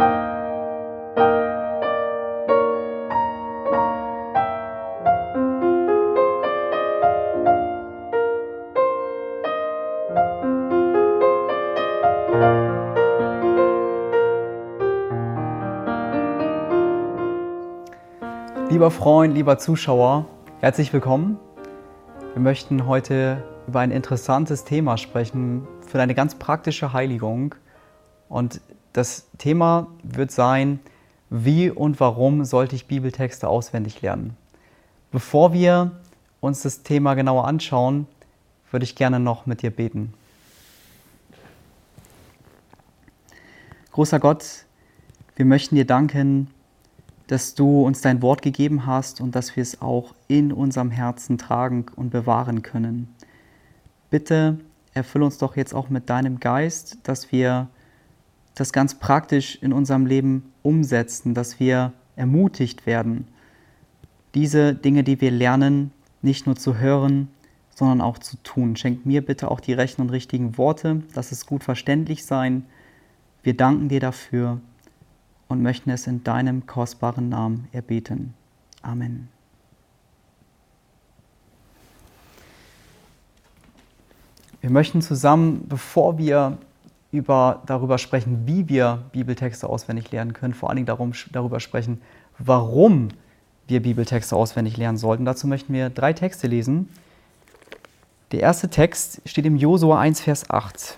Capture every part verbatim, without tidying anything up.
Lieber Freund, lieber Zuschauer, herzlich willkommen. Wir möchten heute über ein interessantes Thema sprechen für eine ganz praktische Heiligung. Und das Thema wird sein, wie und warum sollte ich Bibeltexte auswendig lernen? Bevor wir uns das Thema genauer anschauen, würde ich gerne noch mit dir beten. Großer Gott, wir möchten dir danken, dass du uns dein Wort gegeben hast und dass wir es auch in unserem Herzen tragen und bewahren können. Bitte erfülle uns doch jetzt auch mit deinem Geist, dass wir das ganz praktisch in unserem Leben umsetzen, dass wir ermutigt werden, diese Dinge, die wir lernen, nicht nur zu hören, sondern auch zu tun. Schenk mir bitte auch die rechten und richtigen Worte, lass es gut verständlich sein. Wir danken dir dafür und möchten es in deinem kostbaren Namen erbeten. Amen. Wir möchten zusammen, bevor wir über, darüber sprechen, wie wir Bibeltexte auswendig lernen können, vor allen Dingen darum, darüber sprechen, warum wir Bibeltexte auswendig lernen sollten. Dazu möchten wir drei Texte lesen. Der erste Text steht im Josua eins, Vers acht.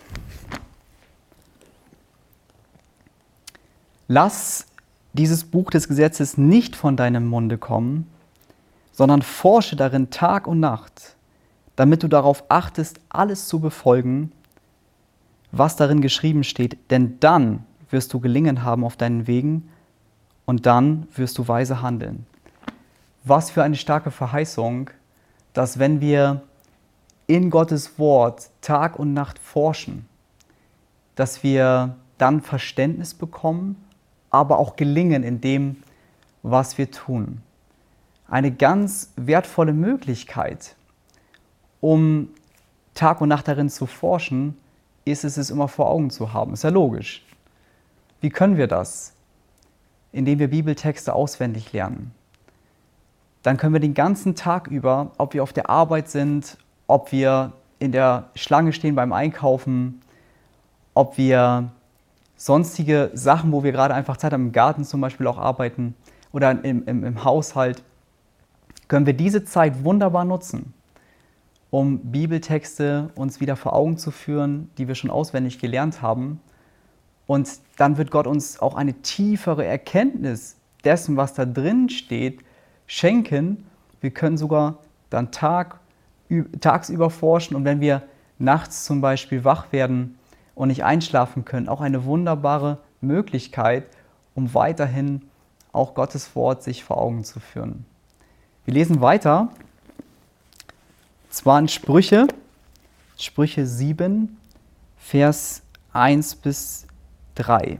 Lass dieses Buch des Gesetzes nicht von deinem Munde kommen, sondern forsche darin Tag und Nacht, damit du darauf achtest, alles zu befolgen, was darin geschrieben steht. Denn dann wirst du Gelingen haben auf deinen Wegen und dann wirst du weise handeln. Was für eine starke Verheißung, dass wenn wir in Gottes Wort Tag und Nacht forschen, dass wir dann Verständnis bekommen, aber auch gelingen in dem, was wir tun. Eine ganz wertvolle Möglichkeit, um Tag und Nacht darin zu forschen, ist es, es immer vor Augen zu haben. Ist ja logisch. Wie können wir das? Indem wir Bibeltexte auswendig lernen. Dann können wir den ganzen Tag über, ob wir auf der Arbeit sind, ob wir in der Schlange stehen beim Einkaufen, ob wir sonstige Sachen, wo wir gerade einfach Zeit haben, im Garten zum Beispiel auch arbeiten oder im, im, im Haushalt, können wir diese Zeit wunderbar nutzen, um Bibeltexte uns wieder vor Augen zu führen, die wir schon auswendig gelernt haben. Und dann wird Gott uns auch eine tiefere Erkenntnis dessen, was da drin steht, schenken. Wir können sogar dann Tag, tagsüber forschen und wenn wir nachts zum Beispiel wach werden und nicht einschlafen können, auch eine wunderbare Möglichkeit, um weiterhin auch Gottes Wort sich vor Augen zu führen. Wir lesen weiter, zwar in Sprüche, Sprüche sieben, Vers eins bis drei.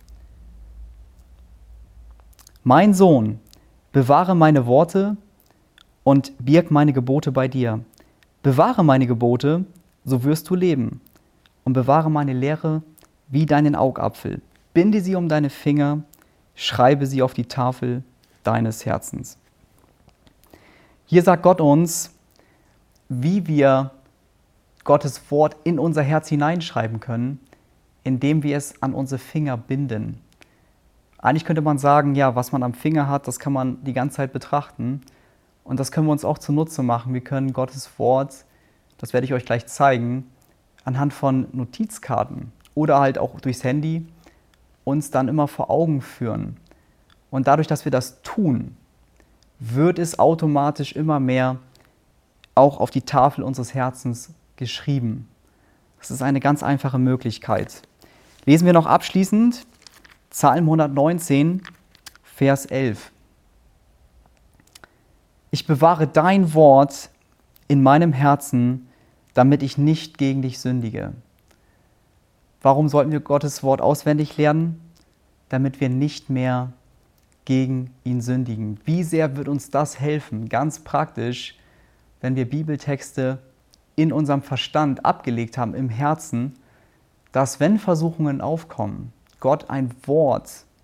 Mein Sohn, bewahre meine Worte und birg meine Gebote bei dir. Bewahre meine Gebote, so wirst du leben. Und bewahre meine Lehre wie deinen Augapfel. Binde sie um deine Finger, schreibe sie auf die Tafel deines Herzens. Hier sagt Gott uns, wie wir Gottes Wort in unser Herz hineinschreiben können, indem wir es an unsere Finger binden. Eigentlich könnte man sagen, ja, was man am Finger hat, das kann man die ganze Zeit betrachten. Und das können wir uns auch zunutze machen. Wir können Gottes Wort, das werde ich euch gleich zeigen, anhand von Notizkarten oder halt auch durchs Handy uns dann immer vor Augen führen. Und dadurch, dass wir das tun, wird es automatisch immer mehr auch auf die Tafel unseres Herzens geschrieben. Das ist eine ganz einfache Möglichkeit. Lesen wir noch abschließend Psalm hundertneunzehn, Vers elf. Ich bewahre dein Wort in meinem Herzen, damit ich nicht gegen dich sündige. Warum sollten wir Gottes Wort auswendig lernen? Damit wir nicht mehr gegen ihn sündigen. Wie sehr wird uns das helfen, ganz praktisch, wenn wir Bibeltexte in unserem Verstand abgelegt haben, im Herzen, dass wenn Versuchungen aufkommen, Gott ein Wort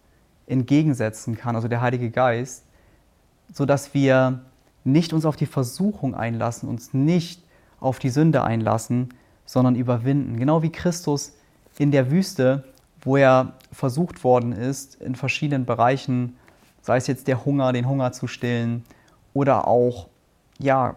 entgegensetzen kann, also der Heilige Geist, sodass wir nicht uns auf die Versuchung einlassen, uns nicht auf die Sünde einlassen, sondern überwinden. Genau wie Christus in der Wüste, wo er versucht worden ist, in verschiedenen Bereichen, sei es jetzt der Hunger, den Hunger zu stillen oder auch ja,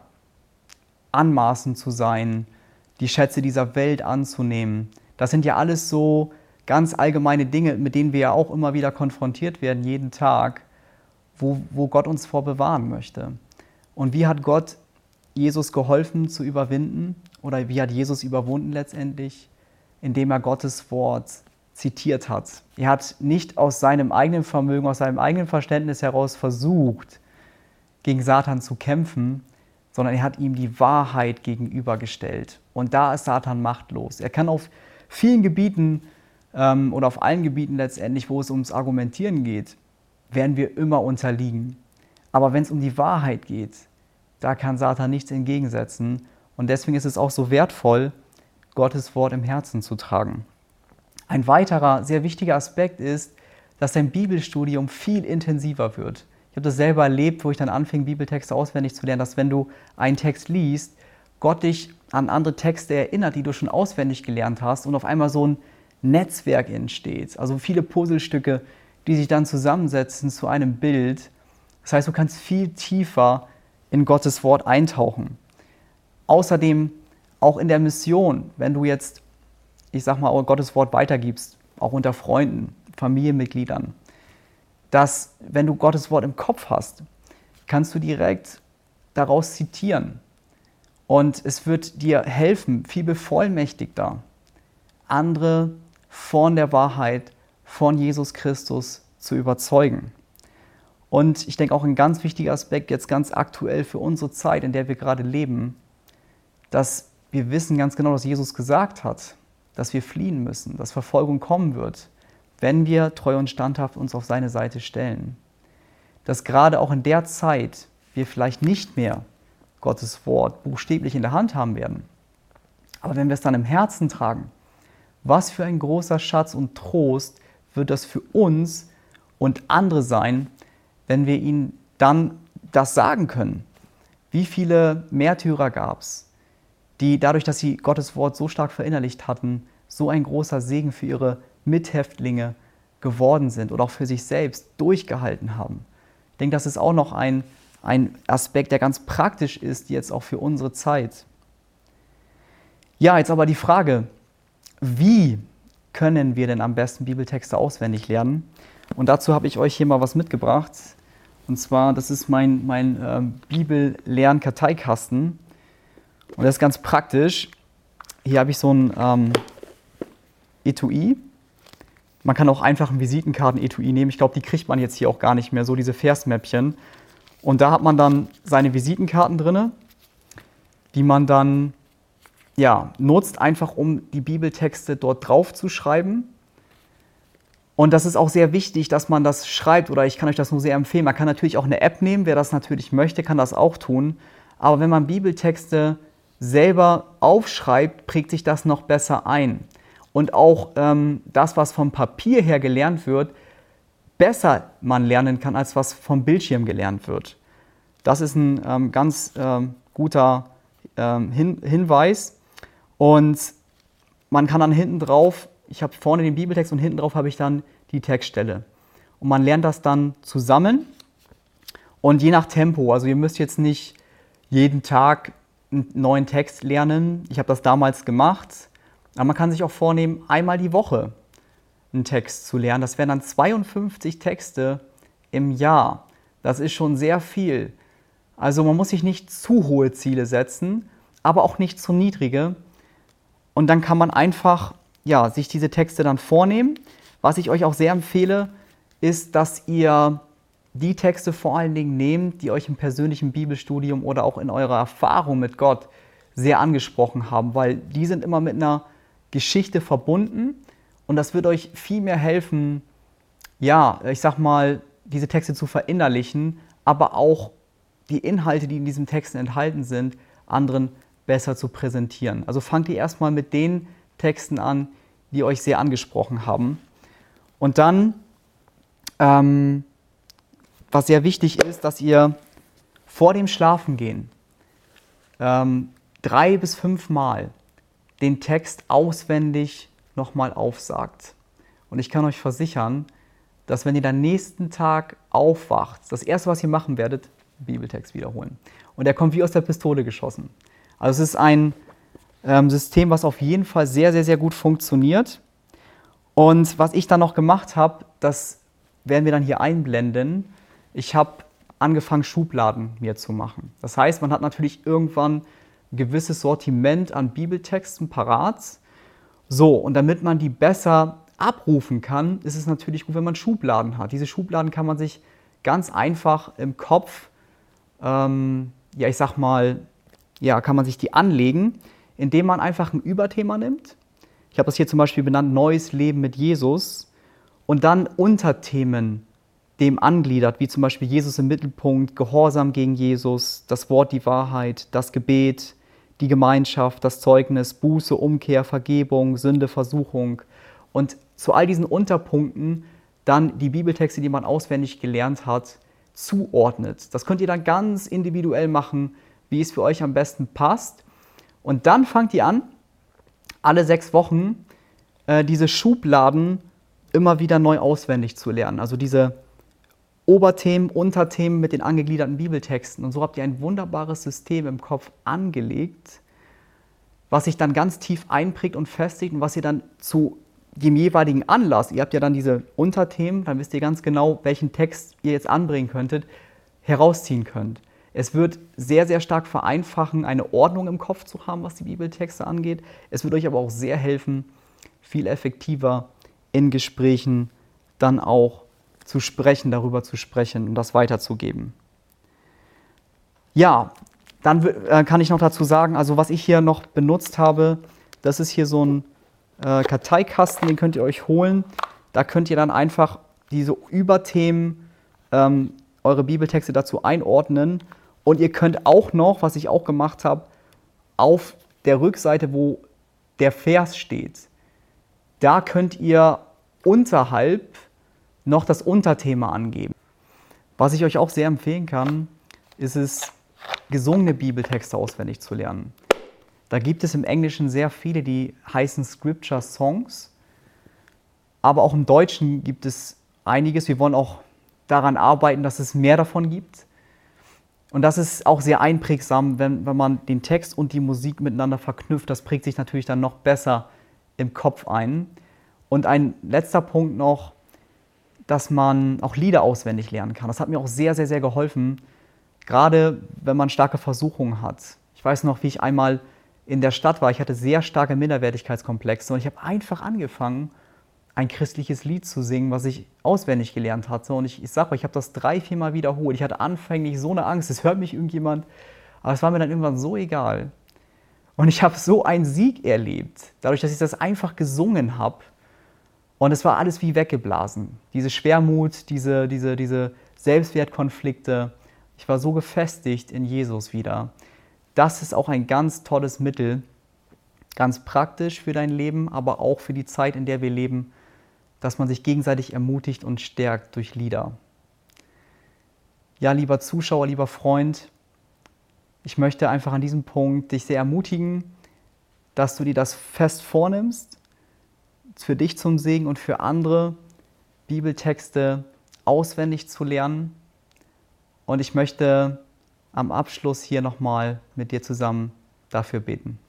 anmaßend zu sein, die Schätze dieser Welt anzunehmen. Das sind ja alles so ganz allgemeine Dinge, mit denen wir ja auch immer wieder konfrontiert werden, jeden Tag, wo, wo Gott uns vor bewahren möchte. Und wie hat Gott Jesus geholfen zu überwinden? Oder wie hat Jesus überwunden letztendlich? Indem er Gottes Wort zitiert hat. Er hat nicht aus seinem eigenen Vermögen, aus seinem eigenen Verständnis heraus versucht, gegen Satan zu kämpfen, sondern er hat ihm die Wahrheit gegenübergestellt. Und da ist Satan machtlos. Er kann auf vielen Gebieten ähm, oder auf allen Gebieten letztendlich, wo es ums Argumentieren geht, werden wir immer unterliegen. Aber wenn es um die Wahrheit geht, da kann Satan nichts entgegensetzen. Und deswegen ist es auch so wertvoll, Gottes Wort im Herzen zu tragen. Ein weiterer sehr wichtiger Aspekt ist, dass dein Bibelstudium viel intensiver wird. Ich habe das selber erlebt, wo ich dann anfing, Bibeltexte auswendig zu lernen, dass wenn du einen Text liest, Gott dich an andere Texte erinnert, die du schon auswendig gelernt hast und auf einmal so ein Netzwerk entsteht. Also viele Puzzlestücke, die sich dann zusammensetzen zu einem Bild. Das heißt, du kannst viel tiefer in Gottes Wort eintauchen. Außerdem auch in der Mission, wenn du jetzt, ich sag mal, Gottes Wort weitergibst, auch unter Freunden, Familienmitgliedern, dass, wenn du Gottes Wort im Kopf hast, kannst du direkt daraus zitieren. Und es wird dir helfen, viel bevollmächtigter, andere von der Wahrheit, von Jesus Christus zu überzeugen. Und ich denke auch ein ganz wichtiger Aspekt, jetzt ganz aktuell für unsere Zeit, in der wir gerade leben, dass wir wissen ganz genau, dass Jesus gesagt hat, dass wir fliehen müssen, dass Verfolgung kommen wird, wenn wir treu und standhaft uns auf seine Seite stellen. Dass gerade auch in der Zeit wir vielleicht nicht mehr Gottes Wort buchstäblich in der Hand haben werden. Aber wenn wir es dann im Herzen tragen, was für ein großer Schatz und Trost wird das für uns und andere sein, wenn wir ihnen dann das sagen können. Wie viele Märtyrer gab es, die dadurch, dass sie Gottes Wort so stark verinnerlicht hatten, so ein großer Segen für ihre Mithäftlinge geworden sind oder auch für sich selbst durchgehalten haben. Ich denke, das ist auch noch ein, ein Aspekt, der ganz praktisch ist, jetzt auch für unsere Zeit. Ja, jetzt aber die Frage, wie können wir denn am besten Bibeltexte auswendig lernen? Und dazu habe ich euch hier mal was mitgebracht. Und zwar, das ist mein, mein äh, Bibellern-Karteikasten. Und das ist ganz praktisch. Hier habe ich so ein ähm, Etui. Man kann auch einfach ein Visitenkarten-Etui nehmen. Ich glaube, die kriegt man jetzt hier auch gar nicht mehr, so diese Versmäppchen. Und da hat man dann seine Visitenkarten drin, die man dann ja, nutzt, einfach um die Bibeltexte dort drauf zu schreiben. Und das ist auch sehr wichtig, dass man das schreibt, oder ich kann euch das nur sehr empfehlen. Man kann natürlich auch eine App nehmen, wer das natürlich möchte, kann das auch tun. Aber wenn man Bibeltexte selber aufschreibt, prägt sich das noch besser ein. Und auch ähm, das, was vom Papier her gelernt wird, besser man lernen kann, als was vom Bildschirm gelernt wird. Das ist ein ähm, ganz ähm, guter ähm, Hin- Hinweis. Und man kann dann hinten drauf, ich habe vorne den Bibeltext und hinten drauf habe ich dann die Textstelle. Und man lernt das dann zusammen und je nach Tempo. Also ihr müsst jetzt nicht jeden Tag einen neuen Text lernen. Ich habe das damals gemacht. Aber man kann sich auch vornehmen, einmal die Woche einen Text zu lernen. Das wären dann zweiundfünfzig Texte im Jahr. Das ist schon sehr viel. Also man muss sich nicht zu hohe Ziele setzen, aber auch nicht zu niedrige. Und dann kann man einfach ja, sich diese Texte dann vornehmen. Was ich euch auch sehr empfehle, ist, dass ihr die Texte vor allen Dingen nehmt, die euch im persönlichen Bibelstudium oder auch in eurer Erfahrung mit Gott sehr angesprochen haben, weil die sind immer mit einer Geschichte verbunden und das wird euch viel mehr helfen, ja, ich sag mal, diese Texte zu verinnerlichen, aber auch die Inhalte, die in diesen Texten enthalten sind, anderen besser zu präsentieren. Also fangt ihr erstmal mit den Texten an, die euch sehr angesprochen haben. Und dann ähm, was sehr wichtig ist, dass ihr vor dem Schlafengehen ähm, drei bis fünf Mal den Text auswendig nochmal aufsagt. Und ich kann euch versichern, dass wenn ihr dann nächsten Tag aufwacht, das Erste, was ihr machen werdet, Bibeltext wiederholen. Und der kommt wie aus der Pistole geschossen. Also es ist ein ähm, System, was auf jeden Fall sehr, sehr, sehr gut funktioniert. Und was ich dann noch gemacht habe, das werden wir dann hier einblenden. Ich habe angefangen, Schubladen mir zu machen. Das heißt, man hat natürlich irgendwann ein gewisses Sortiment an Bibeltexten parat. So, und damit man die besser abrufen kann, ist es natürlich gut, wenn man Schubladen hat. Diese Schubladen kann man sich ganz einfach im Kopf, ähm, ja, ich sag mal, ja, kann man sich die anlegen, indem man einfach ein Überthema nimmt. Ich habe das hier zum Beispiel benannt, Neues Leben mit Jesus, und dann Unterthemen dem angliedert, wie zum Beispiel Jesus im Mittelpunkt, Gehorsam gegen Jesus, das Wort, die Wahrheit, das Gebet, die Gemeinschaft, das Zeugnis, Buße, Umkehr, Vergebung, Sünde, Versuchung. Und zu all diesen Unterpunkten dann die Bibeltexte, die man auswendig gelernt hat, zuordnet. Das könnt ihr dann ganz individuell machen, wie es für euch am besten passt. Und dann fangt ihr an, alle sechs Wochen äh, diese Schubladen immer wieder neu auswendig zu lernen. Also diese Oberthemen, Unterthemen mit den angegliederten Bibeltexten. Und so habt ihr ein wunderbares System im Kopf angelegt, was sich dann ganz tief einprägt und festigt und was ihr dann zu dem jeweiligen Anlass, ihr habt ja dann diese Unterthemen, dann wisst ihr ganz genau, welchen Text ihr jetzt anbringen könntet, herausziehen könnt. Es wird sehr, sehr stark vereinfachen, eine Ordnung im Kopf zu haben, was die Bibeltexte angeht. Es wird euch aber auch sehr helfen, viel effektiver in Gesprächen dann auch zu sprechen, darüber zu sprechen und das weiterzugeben. Ja, dann äh, kann ich noch dazu sagen, also was ich hier noch benutzt habe, das ist hier so ein äh, Karteikasten, den könnt ihr euch holen. Da könnt ihr dann einfach diese Überthemen, ähm, eure Bibeltexte dazu einordnen. Und ihr könnt auch noch, was ich auch gemacht habe, auf der Rückseite, wo der Vers steht, da könnt ihr unterhalb noch das Unterthema angeben. Was ich euch auch sehr empfehlen kann, ist es, gesungene Bibeltexte auswendig zu lernen. Da gibt es im Englischen sehr viele, die heißen Scripture Songs, aber auch im Deutschen gibt es einiges. Wir wollen auch daran arbeiten, dass es mehr davon gibt. Und das ist auch sehr einprägsam, wenn, wenn man den Text und die Musik miteinander verknüpft. Das prägt sich natürlich dann noch besser im Kopf ein. Und ein letzter Punkt noch, dass man auch Lieder auswendig lernen kann. Das hat mir auch sehr, sehr, sehr geholfen, gerade wenn man starke Versuchungen hat. Ich weiß noch, wie ich einmal in der Stadt war. Ich hatte sehr starke Minderwertigkeitskomplexe und ich habe einfach angefangen, ein christliches Lied zu singen, was ich auswendig gelernt hatte. Und ich, ich sage euch, ich habe das drei, vier Mal wiederholt. Ich hatte anfänglich so eine Angst, es hört mich irgendjemand, aber es war mir dann irgendwann so egal. Und ich habe so einen Sieg erlebt, dadurch, dass ich das einfach gesungen habe. Und es war alles wie weggeblasen. Diese Schwermut, diese, diese, diese Selbstwertkonflikte. Ich war so gefestigt in Jesus wieder. Das ist auch ein ganz tolles Mittel, ganz praktisch für dein Leben, aber auch für die Zeit, in der wir leben, dass man sich gegenseitig ermutigt und stärkt durch Lieder. Ja, lieber Zuschauer, lieber Freund, ich möchte einfach an diesem Punkt dich sehr ermutigen, dass du dir das fest vornimmst, für dich zum Segen und für andere Bibeltexte auswendig zu lernen. Und ich möchte am Abschluss hier nochmal mit dir zusammen dafür beten.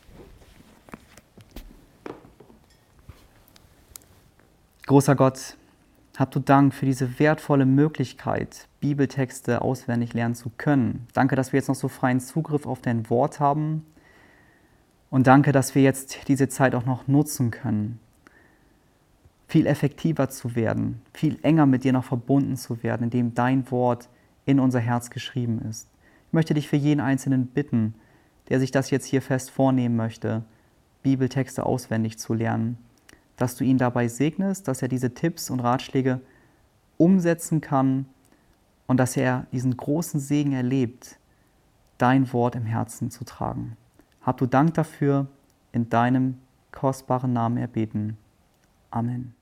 Großer Gott, hab du Dank für diese wertvolle Möglichkeit, Bibeltexte auswendig lernen zu können. Danke, dass wir jetzt noch so freien Zugriff auf dein Wort haben. Und danke, dass wir jetzt diese Zeit auch noch nutzen können, viel effektiver zu werden, viel enger mit dir noch verbunden zu werden, indem dein Wort in unser Herz geschrieben ist. Ich möchte dich für jeden Einzelnen bitten, der sich das jetzt hier fest vornehmen möchte, Bibeltexte auswendig zu lernen, dass du ihn dabei segnest, dass er diese Tipps und Ratschläge umsetzen kann und dass er diesen großen Segen erlebt, dein Wort im Herzen zu tragen. Hab du Dank dafür, in deinem kostbaren Namen erbeten. Amen.